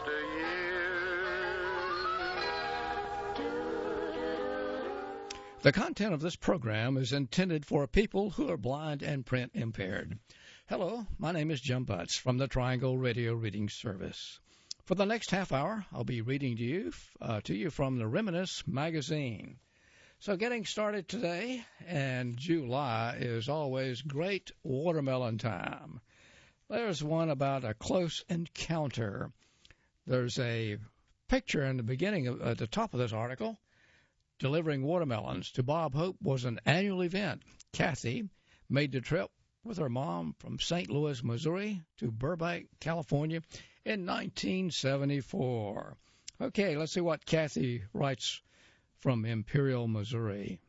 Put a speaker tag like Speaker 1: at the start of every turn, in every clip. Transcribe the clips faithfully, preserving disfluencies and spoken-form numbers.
Speaker 1: after year.
Speaker 2: The content of this program is intended for people who are blind and print impaired. Hello, my name is Jim Butts from the Triangle Radio Reading Service. For the next half hour, I'll be reading to you uh, to you from the Reminisce magazine. So getting started today, and July is always great watermelon time. There's one about a close encounter. There's a picture in the beginning, of, at the top of this article. Delivering watermelons to Bob Hope was an annual event. Kathy made the trip with her mom from Saint Louis, Missouri to Burbank, California in nineteen seventy-four. Okay, let's see what Kathy writes from Imperial, Missouri.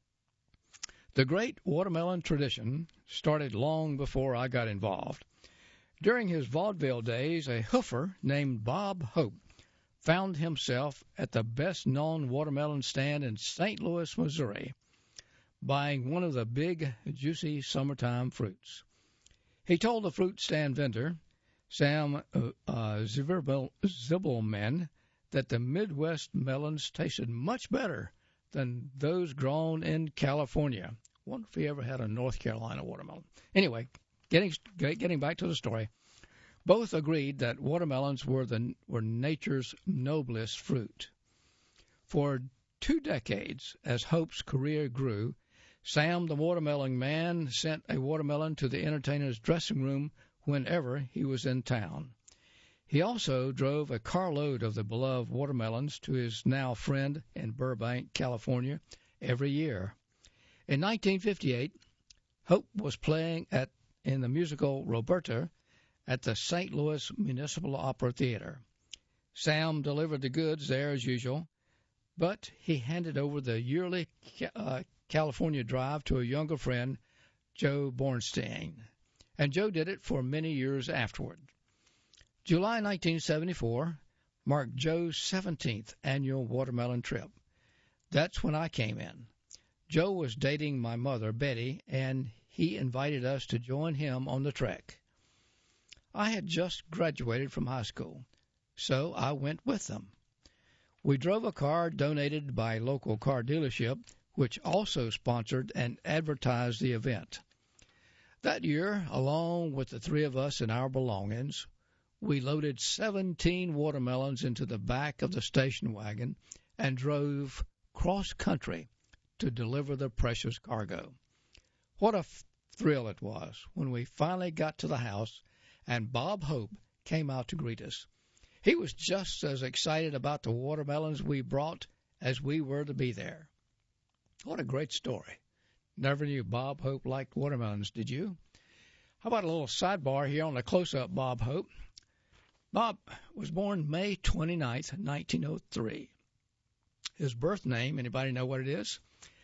Speaker 2: The great watermelon tradition started long before I got involved. During his vaudeville days, a hoofer named Bob Hope found himself at the best-known watermelon stand in Saint Louis, Missouri, buying one of the big, juicy summertime fruits. He told the fruit stand vendor, Sam uh, uh, Zibelman, that the Midwest melons tasted much better than those grown in California. Wonder if he ever had a North Carolina watermelon. Anyway, getting getting back to the story, both agreed that watermelons were the were nature's noblest fruit. For two decades, as Hope's career grew, Sam the Watermelon Man sent a watermelon to the entertainer's dressing room whenever he was in town. He also drove a carload of the beloved watermelons to his now friend in Burbank, California, every year. In nineteen fifty-eight, Hope was playing at in the musical Roberta at the Saint Louis Municipal Opera Theater. Sam delivered the goods there as usual, but he handed over the yearly uh, California drive to a younger friend, Joe Bornstein, and Joe did it for many years afterward. July nineteen seventy-four marked Joe's seventeenth annual watermelon trip. That's when I came in. Joe was dating my mother, Betty, and he invited us to join him on the trek. I had just graduated from high school, so I went with them. We drove a car donated by a local car dealership, which also sponsored and advertised the event. That year, along with the three of us and our belongings, we loaded seventeen watermelons into the back of the station wagon and drove cross-country to deliver the precious cargo. What a f- thrill it was when we finally got to the house and Bob Hope came out to greet us. He was just as excited about the watermelons we brought as we were to be there. What a great story. Never knew Bob Hope liked watermelons, did you? How about a little sidebar here on the close-up Bob Hope? Bob was born May twenty-ninth, nineteen oh three. His birth name, anybody know what it is?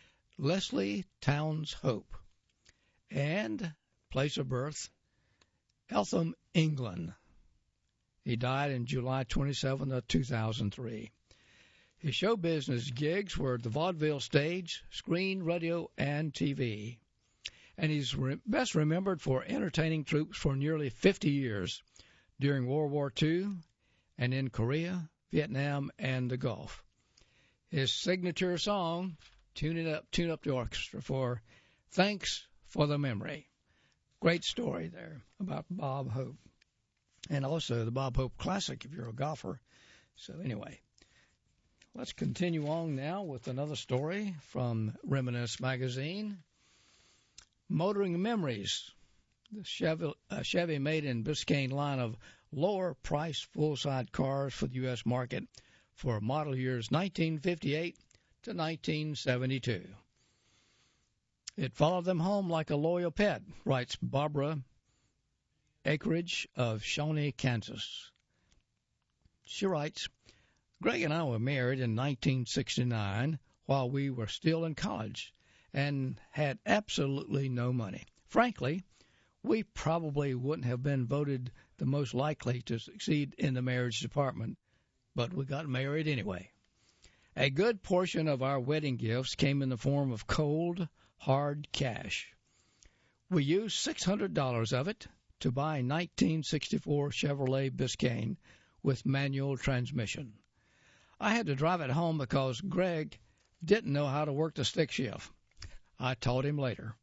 Speaker 2: Leslie Towns Hope. And place of birth, Eltham, England. He died in July twenty-seventh of two thousand three. His show business gigs were the vaudeville stage, screen, radio, and T V. And he's re- best remembered for entertaining troops for nearly fifty years during World War Two and in Korea, Vietnam, and the Gulf. His signature song, Tune It Up, Tune Up the Orchestra, for Thanks for the Memory. Great story there about Bob Hope. And also the Bob Hope Classic if you're a golfer. So anyway, let's continue on now with another story from Reminisce magazine. Motoring Memories. The Chevy, uh, Chevy made in Biscayne line of lower-priced full-size cars for the U S market for model years nineteen fifty-eight to nineteen seventy-two. It followed them home like a loyal pet, writes Barbara Acreage of Shawnee, Kansas. She writes, Greg and I were married in nineteen sixty-nine while we were still in college and had absolutely no money. Frankly, we probably wouldn't have been voted the most likely to succeed in the marriage department, but we got married anyway. A good portion of our wedding gifts came in the form of cold, hard cash. We used six hundred dollars of it to buy a nineteen sixty-four Chevrolet Biscayne with manual transmission. I had to drive it home because Greg didn't know how to work the stick shift. I taught him later.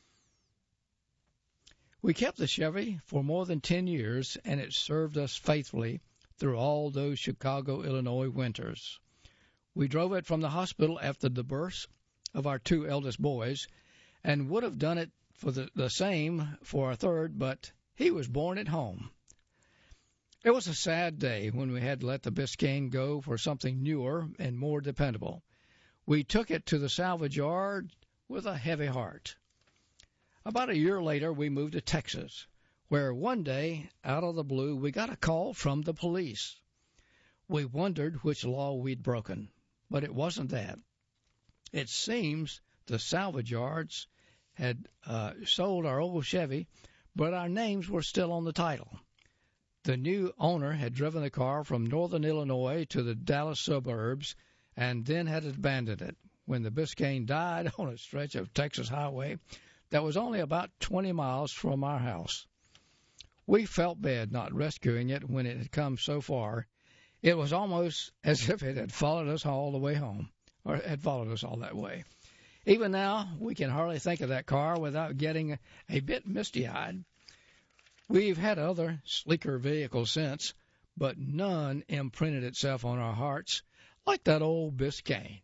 Speaker 2: We kept the Chevy for more than ten years, and it served us faithfully through all those Chicago, Illinois winters. We drove it from the hospital after the births of our two eldest boys, and would have done it for the, the same for our third, but he was born at home. It was a sad day when we had to let the Biscayne go for something newer and more dependable. We took it to the salvage yard with a heavy heart. About a year later, we moved to Texas, where one day, out of the blue, we got a call from the police. We wondered which law we'd broken, but it wasn't that. It seems the salvage yards had uh, sold our old Chevy, but our names were still on the title. The new owner had driven the car from northern Illinois to the Dallas suburbs and then had abandoned it when the Biscayne died on a stretch of Texas highway that was only about twenty miles from our house. We felt bad not rescuing it when it had come so far. It was almost as if it had followed us all the way home, or had followed us all that way. Even now, we can hardly think of that car without getting a bit misty-eyed. We've had other, sleeker vehicles since, but none imprinted itself on our hearts like that old Biscayne.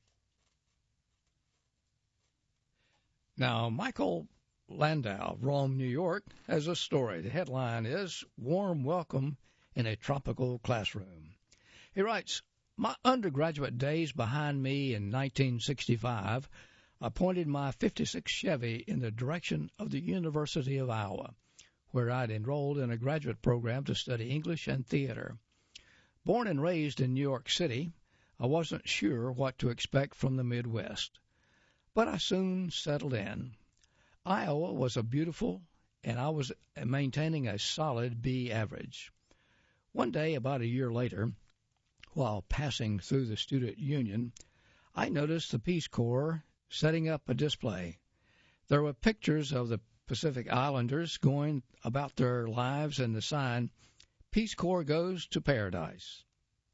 Speaker 2: Now, Michael Landau, Rome, New York, has a story. The headline is Warm Welcome in a Tropical Classroom. He writes, my undergraduate days behind me in nineteen sixty-five I pointed my fifty-six Chevy in the direction of the University of Iowa, where I'd enrolled in a graduate program to study English and theater. Born and raised in New York City, I wasn't sure what to expect from the Midwest, but I soon settled in. Iowa was a beautiful, and I was maintaining a solid B average. One day, about a year later, while passing through the student union, I noticed the Peace Corps setting up a display. There were pictures of the Pacific Islanders going about their lives and the sign, Peace Corps Goes to Paradise.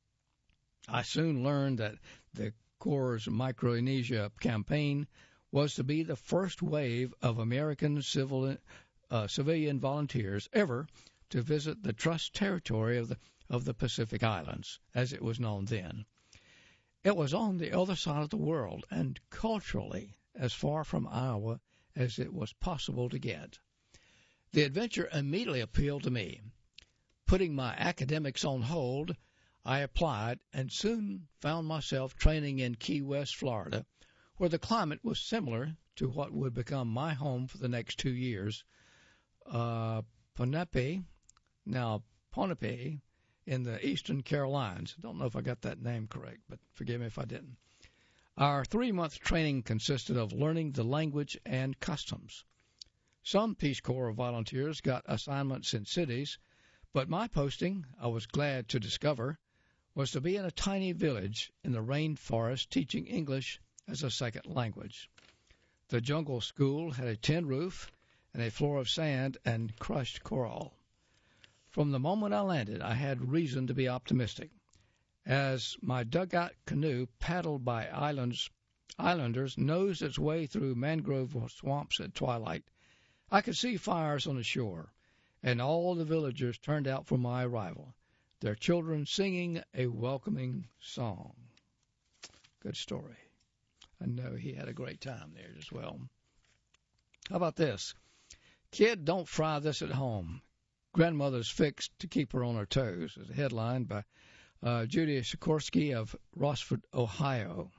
Speaker 2: I soon learned that the Corps' Micronesia campaign was to be the first wave of American civil, uh, civilian volunteers ever to visit the Trust Territory of the, of the Pacific Islands, as it was known then. It was on the other side of the world and culturally as far from Iowa as it was possible to get. The adventure immediately appealed to me. Putting my academics on hold, I applied and soon found myself training in Key West, Florida, where the climate was similar to what would become my home for the next two years, uh, Ponape, now Ponape, in the Eastern Carolinas. I don't know if I got that name correct, but forgive me if I didn't. Our three-month training consisted of learning the language and customs. Some Peace Corps volunteers got assignments in cities, but my posting, I was glad to discover, was to be in a tiny village in the rainforest teaching English as a second language. The jungle school had a tin roof and a floor of sand and crushed coral. From the moment I landed, I had reason to be optimistic. As my dugout canoe paddled by islands, islanders nosed its way through mangrove swamps at twilight, I could see fires on the shore, and all the villagers turned out for my arrival, their children singing a welcoming song. Good story. I know he had a great time there as well. How about this? Kid, don't fry this at home. Grandmother's fixed to keep her on her toes is a headline by uh, Judy Sikorsky of Rossford, Ohio.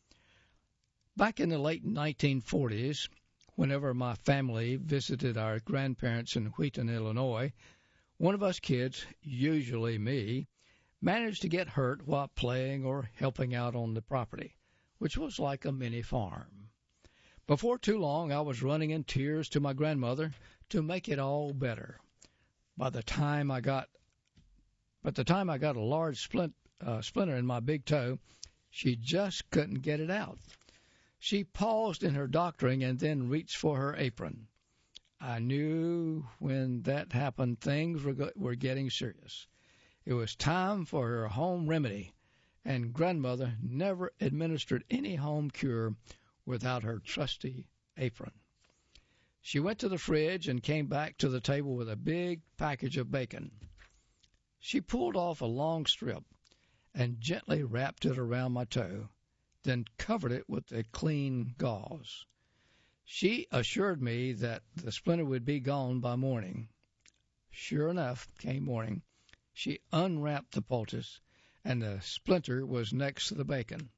Speaker 2: Back in the late nineteen forties, whenever my family visited our grandparents in Wheaton, Illinois, one of us kids, usually me, managed to get hurt while playing or helping out on the property, which was like a mini farm. Before too long, I was running in tears to my grandmother to make it all better. By the time I got, by the time I got a large splint, uh, splinter in my big toe, she just couldn't get it out. She paused in her doctoring and then reached for her apron. I knew when that happened things were, go- were getting serious. It was time for her home remedy, and grandmother never administered any home cure without her trusty apron. She went to the fridge and came back to the table with a big package of bacon. She pulled off a long strip and gently wrapped it around my toe, then covered it with a clean gauze. She assured me that the splinter would be gone by morning. Sure enough, came morning. She unwrapped the poultice, and the splinter was next to the bacon.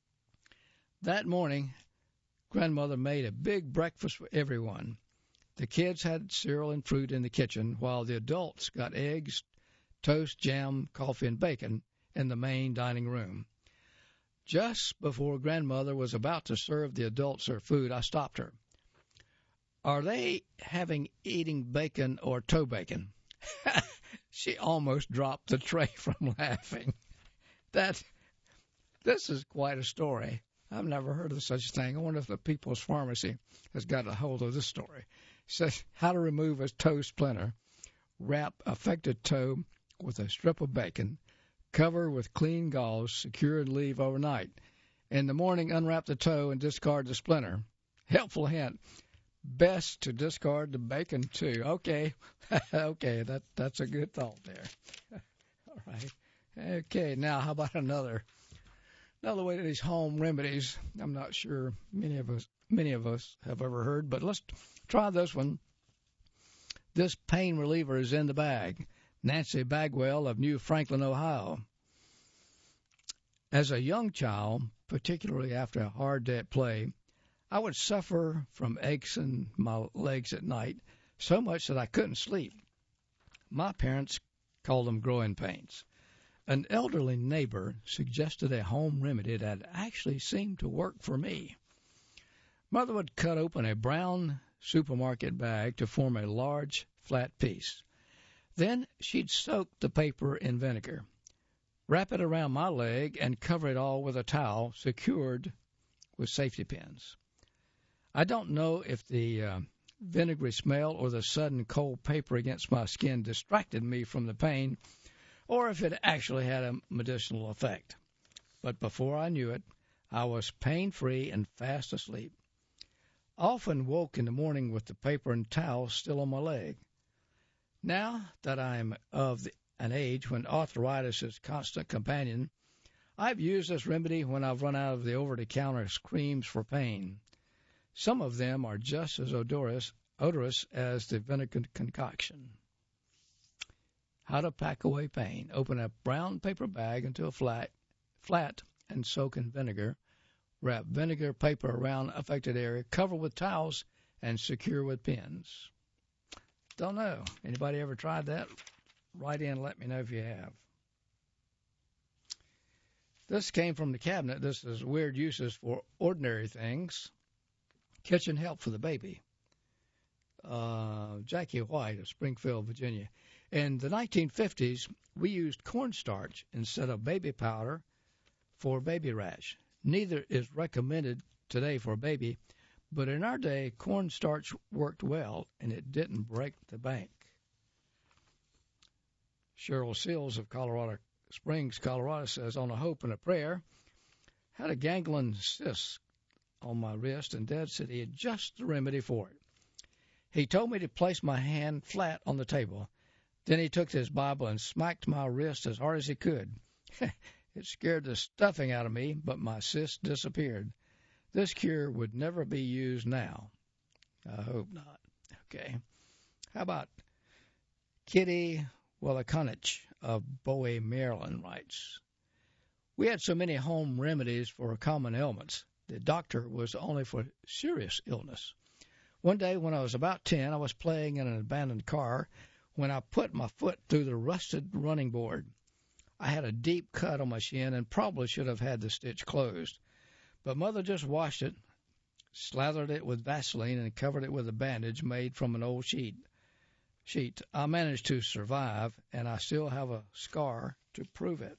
Speaker 2: That morning, grandmother made a big breakfast for everyone. The kids had cereal and fruit in the kitchen, while the adults got eggs, toast, jam, coffee, and bacon in the main dining room. Just before grandmother was about to serve the adults their food, I stopped her. Are they having eating bacon or toe bacon? She almost dropped the tray from laughing. That, this is quite a story. I've never heard of such a thing. I wonder if the People's Pharmacy has got a hold of this story. It says how to remove a toe splinter. Wrap affected toe with a strip of bacon. Cover with clean gauze, secure and leave overnight. In the morning, unwrap the toe and discard the splinter. Helpful hint. Best to discard the bacon, too. Okay. okay, that that's a good thought there. All right. Okay, now how about another another way to these home remedies? I'm not sure many of us many of us have ever heard, but let's try this one. This pain reliever is in the bag. Nancy Bagwell of New Franklin, Ohio. As a young child, particularly after a hard day at play, I would suffer from aches in my legs at night, so much that I couldn't sleep. My parents called them growing pains. An elderly neighbor suggested a home remedy that actually seemed to work for me. Mother would cut open a brown supermarket bag to form a large, flat piece. Then she'd soak the paper in vinegar, wrap it around my leg, and cover it all with a towel secured with safety pins. I don't know if the uh, vinegary smell or the sudden cold paper against my skin distracted me from the pain, or if it actually had a medicinal effect. But before I knew it, I was pain-free and fast asleep. I often woke in the morning with the paper and towel still on my leg. Now that I am of the, an age when arthritis is a constant companion, I've used this remedy when I've run out of the over-the-counter creams for pain. Some of them are just as odorous, odorous as the vinegar concoction. How to pack away pain. Open a brown paper bag into a flat, flat and soak in vinegar. Wrap vinegar paper around affected area. Cover with towels and secure with pins. Don't know. Anybody ever tried that? Write in and let me know if you have. This came from the cabinet. This is weird uses for ordinary things. Kitchen help for the baby. Uh, Jackie White of Springfield, Virginia. In the nineteen fifties, we used cornstarch instead of baby powder for baby rash. Neither is recommended today for a baby, but in our day, cornstarch worked well, and it didn't break the bank. Cheryl Seals of Colorado Springs, Colorado says, on a hope and a prayer, had a ganglion cyst on my wrist, and Dad said he had just the remedy for it. He told me to place my hand flat on the table. Then he took his Bible and smacked my wrist as hard as he could. It scared the stuffing out of me, but my cyst disappeared. This cure would never be used now. I hope not. Okay. How about Kitty Welakonich of Bowie, Maryland writes, we had so many home remedies for common ailments. The doctor was only for serious illness. One day when I was about ten, I was playing in an abandoned car when I put my foot through the rusted running board. I had a deep cut on my shin and probably should have had the stitch closed. But Mother just washed it, slathered it with Vaseline, and covered it with a bandage made from an old sheet. sheet. I managed to survive, and I still have a scar to prove it.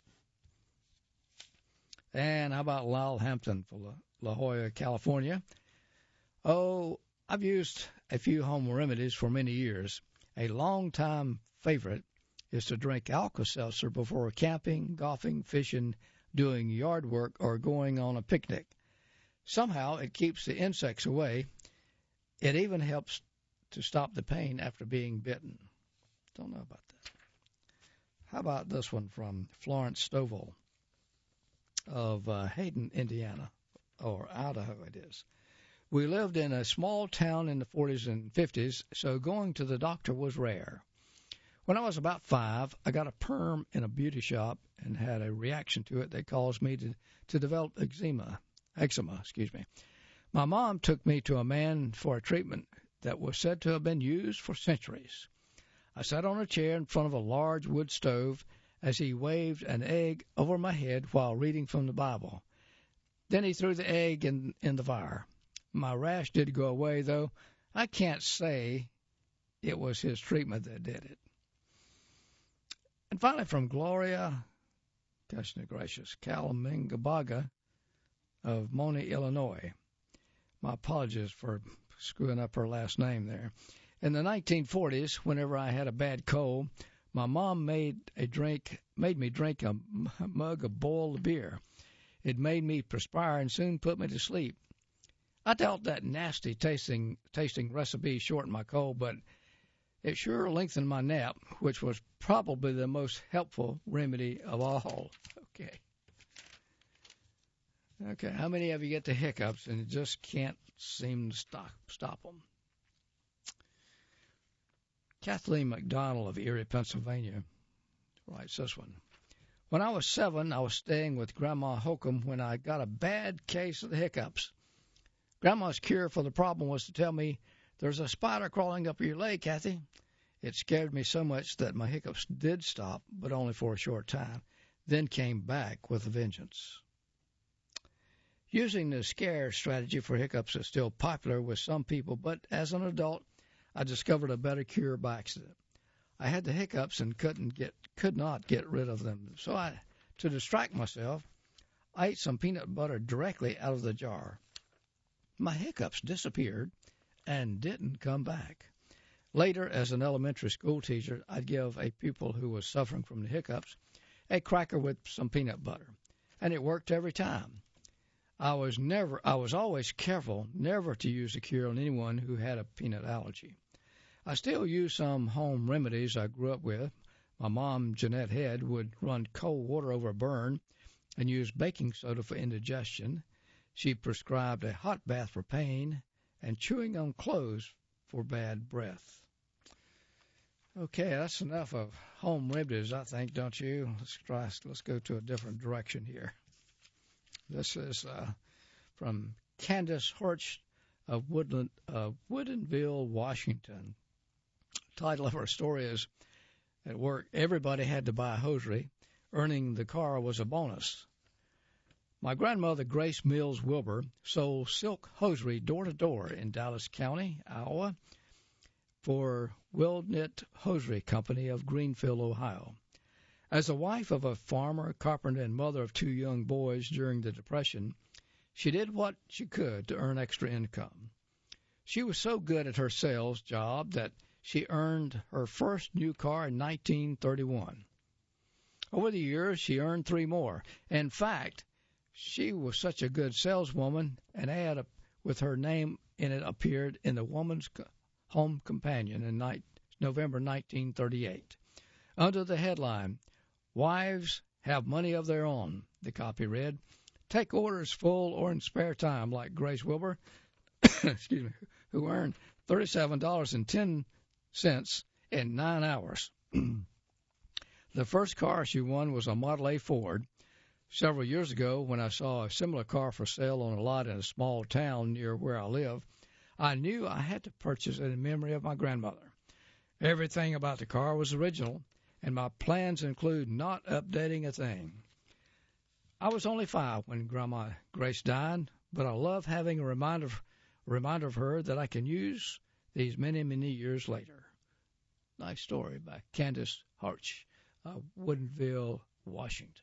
Speaker 2: And how about Lyle Hampton for La, La Jolla, California? Oh, I've used a few home remedies for many years. A long-time favorite is to drink Alka-Seltzer before camping, golfing, fishing, doing yard work, or going on a picnic. Somehow it keeps the insects away. It even helps to stop the pain after being bitten. Don't know about that. How about this one from Florence Stovall of uh, Hayden, Indiana, or Idaho it is. We lived in a small town in the forties and fifties, so going to the doctor was rare. When I was about five, I got a perm in a beauty shop and had a reaction to it that caused me to, to develop eczema. Eczema, excuse me. My mom took me to a man for a treatment that was said to have been used for centuries. I sat on a chair in front of a large wood stove as he waved an egg over my head while reading from the Bible. Then he threw the egg in, in the fire. My rash did go away, though I can't say it was his treatment that did it. And finally, from Gloria, gosh gracious, Kalamingabaga of Moni, Illinois. My apologies for screwing up her last name there. In the nineteen forties, whenever I had a bad cold, my mom made a drink, made me drink a mug of boiled beer. It made me perspire and soon put me to sleep. I doubt that nasty tasting tasting recipe shortened my cold, but it sure lengthened my nap, which was probably the most helpful remedy of all. Okay. Okay, how many of you get the hiccups and just can't seem to stop, stop them? Kathleen McDonald of Erie, Pennsylvania, writes this one. When I was seven, I was staying with Grandma Holcomb when I got a bad case of the hiccups. Grandma's cure for the problem was to tell me, "There's a spider crawling up your leg, Kathy." It scared me so much that my hiccups did stop, but only for a short time, then came back with a vengeance. Using the scare strategy for hiccups is still popular with some people, but as an adult, I discovered a better cure by accident. I had the hiccups and couldn't get, could not get rid of them, so I, to distract myself, I ate some peanut butter directly out of the jar. My hiccups disappeared and didn't come back. Later, as an elementary school teacher, I'd give a pupil who was suffering from the hiccups a cracker with some peanut butter, and it worked every time. I was never, I was always careful never to use the cure on anyone who had a peanut allergy. I still use some home remedies I grew up with. My mom, Jeanette Head, would run cold water over a burn and use baking soda for indigestion. She prescribed a hot bath for pain and chewing on clothes for bad breath. Okay, that's enough of home remedies, I think, don't you? Let's try. Let's go to a different direction here. This is uh, from Candace Horch of Woodland, uh, Woodinville, Washington. The title of her story is, "At work, everybody had to buy a hosiery. Earning the car was a bonus." My grandmother, Grace Mills Wilbur, sold silk hosiery door to door in Dallas County, Iowa, for Wilknit Hosiery Company of Greenfield, Ohio. As a wife of a farmer, carpenter, and mother of two young boys during the Depression, she did what she could to earn extra income. She was so good at her sales job that she earned her first new car in nineteen thirty-one. Over the years, she earned three more. In fact, she was such a good saleswoman, an ad with her name in it appeared in the Woman's Home Companion in November nineteen thirty-eight. Under the headline, "Wives Have Money of Their Own," the copy read, "Take orders full or in spare time," like Grace Wilbur, excuse me, who earned thirty-seven dollars and ten cents in nine hours. The first car she won was a Model A Ford. Several years ago, when I saw a similar car for sale on a lot in a small town near where I live, I knew I had to purchase it in memory of my grandmother. Everything about the car was original, and my plans include not updating a thing. I was only five when Grandma Grace died, but I love having a reminder, a reminder of her that I can use these many, many years later. Nice story by Candace Horch of Woodinville, Washington.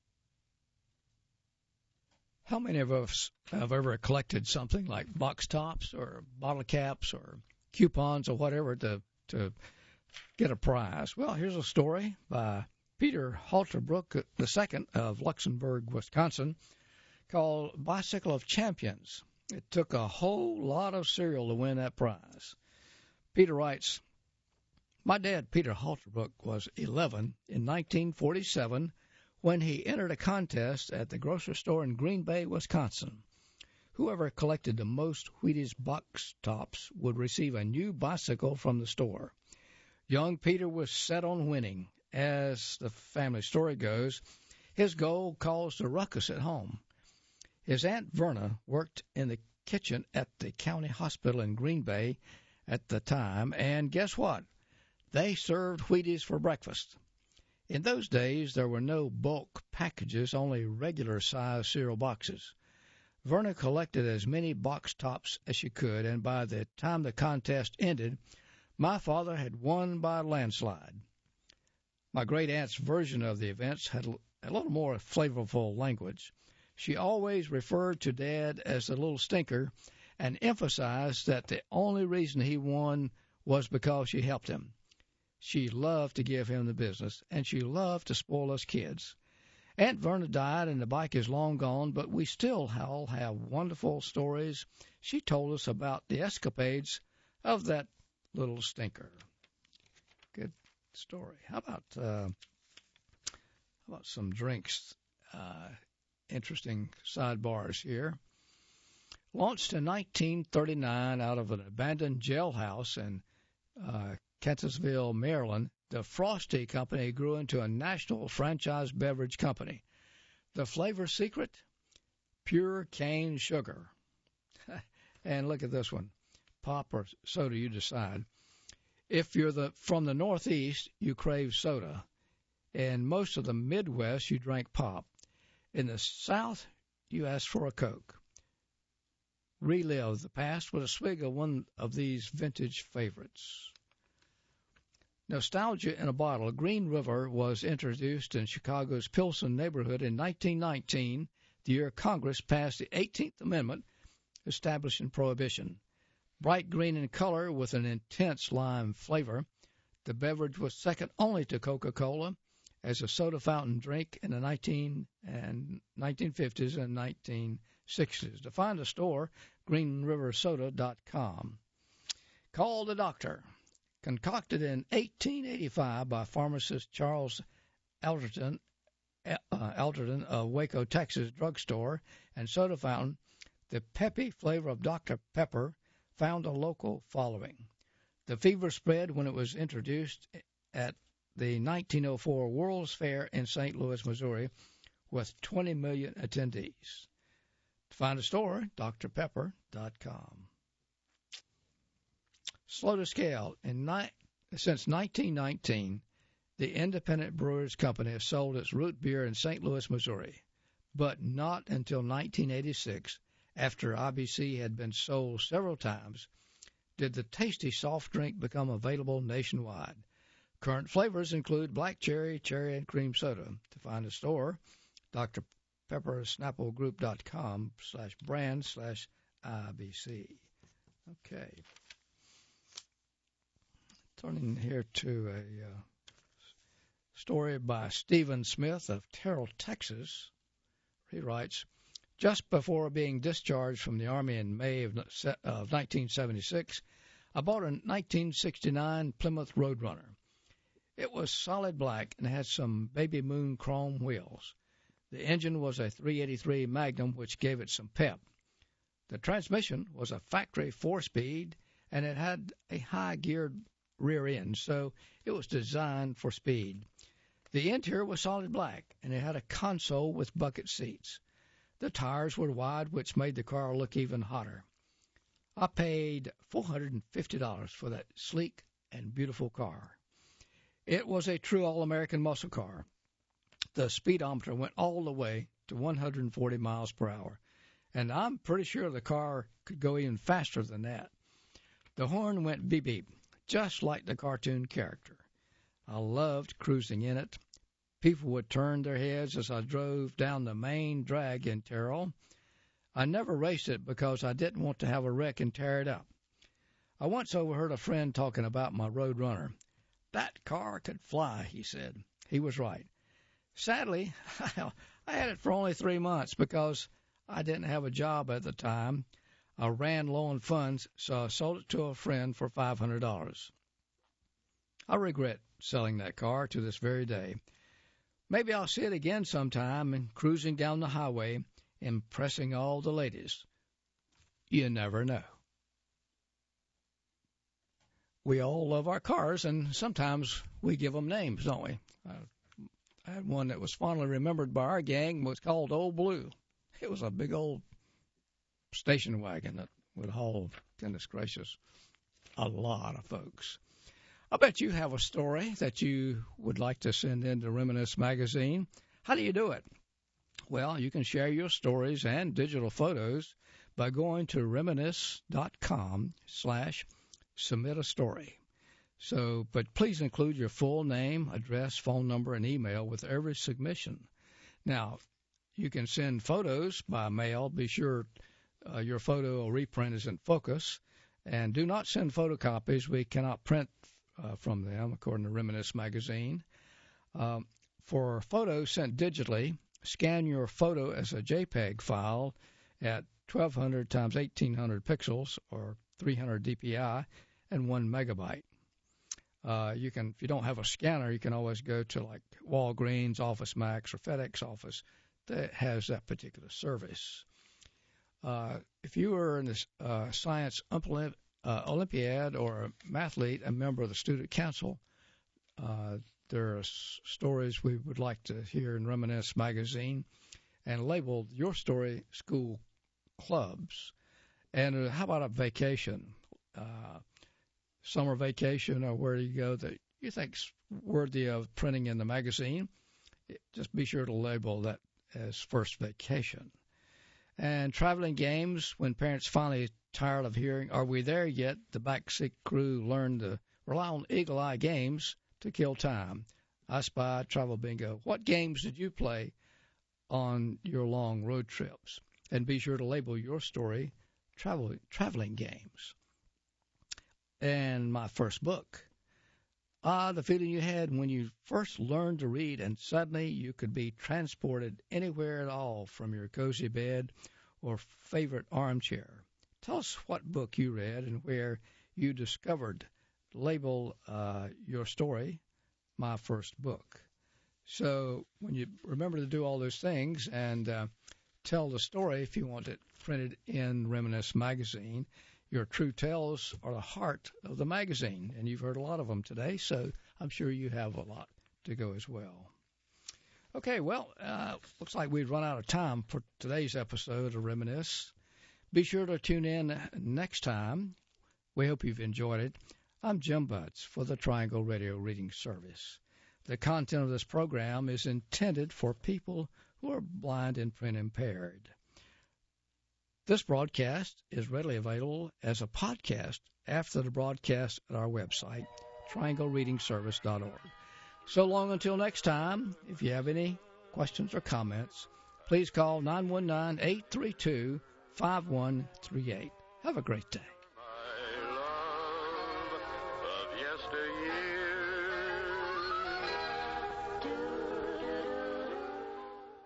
Speaker 2: How many of us have ever collected something like box tops or bottle caps or coupons or whatever to to get a prize? Well, here's a story by Peter Halterbrook the second of Luxembourg, Wisconsin, called Bicycle of Champions. It took a whole lot of cereal to win that prize. Peter writes, my dad, Peter Halterbrook, was eleven in nineteen forty-seven when he entered a contest at the grocery store in Green Bay, Wisconsin. Whoever collected the most Wheaties box tops would receive a new bicycle from the store. Young Peter was set on winning. As the family story goes, his goal caused a ruckus at home. His Aunt Verna worked in the kitchen at the county hospital in Green Bay at the time, and guess what? They served Wheaties for breakfast. In those days, there were no bulk packages, only regular-sized cereal boxes. Verna collected as many box tops as she could, and by the time the contest ended, my father had won by a landslide. My great-aunt's version of the events had a little more flavorful language. She always referred to Dad as the little stinker and emphasized that the only reason he won was because she helped him. She loved to give him the business, and she loved to spoil us kids. Aunt Verna died, and the bike is long gone, but we still all have wonderful stories she told us about the escapades of that little stinker. Good story. How about uh, how about some drinks? Uh, interesting sidebars here. Launched in nineteen thirty-nine out of an abandoned jailhouse in uh, Kansasville, Maryland, the Frosty Company grew into a national franchise beverage company. The flavor secret? Pure cane sugar. And look at this one. Pop or soda, you decide. If you're the from the Northeast, you crave soda. In most of the Midwest, you drank pop. In the South, you ask for a Coke. Relive the past with a swig of one of these vintage favorites. Nostalgia in a bottle. Green River was introduced in Chicago's Pilsen neighborhood in nineteen nineteen, the year Congress passed the eighteenth Amendment establishing Prohibition. Bright green in color with an intense lime flavor, the beverage was second only to Coca-Cola as a soda fountain drink in the nineteen and nineteen fifties and nineteen sixties. To find a store, green river soda dot com. Call the Doctor. Concocted in eighteen eighty-five by pharmacist Charles Alderton, uh, Alderton of Waco, Texas drugstore and soda fountain, the peppy flavor of Doctor Pepper found a local following. The fever spread when it was introduced at the nineteen oh four World's Fair in Saint Louis, Missouri, with twenty million attendees. To find a store, dr pepper dot com. Slow to scale. In ni- since nineteen nineteen, the Independent Brewers Company has sold its root beer in Saint Louis, Missouri, but not until nineteen eighty-six, after I B C had been sold several times, did the tasty soft drink become available nationwide. Current flavors include black cherry, cherry, and cream soda. To find a store, dr pepper snapple group dot com slash brand slash I B C. Okay. Turning here to a uh, story by Stephen Smith of Terrell, Texas. He writes, just before being discharged from the Army in May of, of nineteen seventy-six, I bought a nineteen sixty-nine Plymouth Roadrunner. It was solid black and had some baby moon chrome wheels. The engine was a three eighty-three Magnum, which gave it some pep. The transmission was a factory four-speed, and it had a high-geared rear end, so it was designed for speed. The interior was solid black, and it had a console with bucket seats. The tires were wide, which made the car look even hotter. I paid four hundred fifty dollars for that sleek and beautiful car. It was a true all-American muscle car. The speedometer went all the way to one hundred forty miles per hour, and I'm pretty sure the car could go even faster than that. The horn went beep-beep, just like the cartoon character. I loved cruising in it. People would turn their heads as I drove down the main drag in Terrell. I never raced it because I didn't want to have a wreck and tear it up. I once overheard a friend talking about my Roadrunner. That car could fly, he said. He was right. Sadly, I had it for only three months because I didn't have a job at the time. I ran low on funds, so I sold it to a friend for five hundred dollars. I regret selling that car to this very day. Maybe I'll see it again sometime and cruising down the highway, impressing all the ladies. You never know. We all love our cars, and sometimes we give them names, don't we? Uh, I had one that was fondly remembered by our gang, was called Old Blue. It was a big old station wagon that would haul, goodness gracious, a lot of folks. I bet you have a story that you would like to send in to Reminisce Magazine. How do you do it? Well, you can share your stories and digital photos by going to reminisce.com slash submit a story. So, but please include your full name, address, phone number, and email with every submission. Now, you can send photos by mail. Be sure uh, your photo or reprint is in focus. And do not send photocopies. We cannot print uh, from them, according to Reminisce Magazine. Um, for photos sent digitally, scan your photo as a JPEG file at twelve hundred times eighteen hundred pixels or three hundred D P I and one megabyte. Uh, you can, if you don't have a scanner, you can always go to like Walgreens, Office Max, or FedEx office that has that particular service. Uh, if you are in the uh, science Olymp- uh, Olympiad or a mathlete, a member of the student council, uh, there are s- stories we would like to hear in Reminisce Magazine, and labeled your story school clubs. And uh, how about a vacation? Uh, summer vacation, or where you go that you think's worthy of printing in the magazine, just be sure to label that as first vacation. And traveling games, when parents finally tired of hearing, "Are we there yet?" the backseat crew learned to rely on Eagle Eye Games to kill time. I Spy, Travel Bingo. What games did you play on your long road trips? And be sure to label your story travel, traveling games. And my first book. Ah, the feeling you had when you first learned to read and suddenly you could be transported anywhere at all from your cozy bed or favorite armchair. Tell us what book you read and where you discovered. Label uh, your story, my first book. So when you remember to do all those things and uh, tell the story, if you want it printed in Reminisce Magazine, your true tales are the heart of the magazine, and you've heard a lot of them today, so I'm sure you have a lot to go as well. Okay, well, uh, looks like we've run out of time for today's episode of Reminisce. Be sure to tune in next time. We hope you've enjoyed it. I'm Jim Butts for the Triangle Radio Reading Service. The content of this program is intended for people who are blind and print impaired. This broadcast is readily available as a podcast after the broadcast at our website, triangle reading service dot org. So long until next time, if you have any questions or comments, please call nine one nine, eight three two, five one three eight. Have a great day.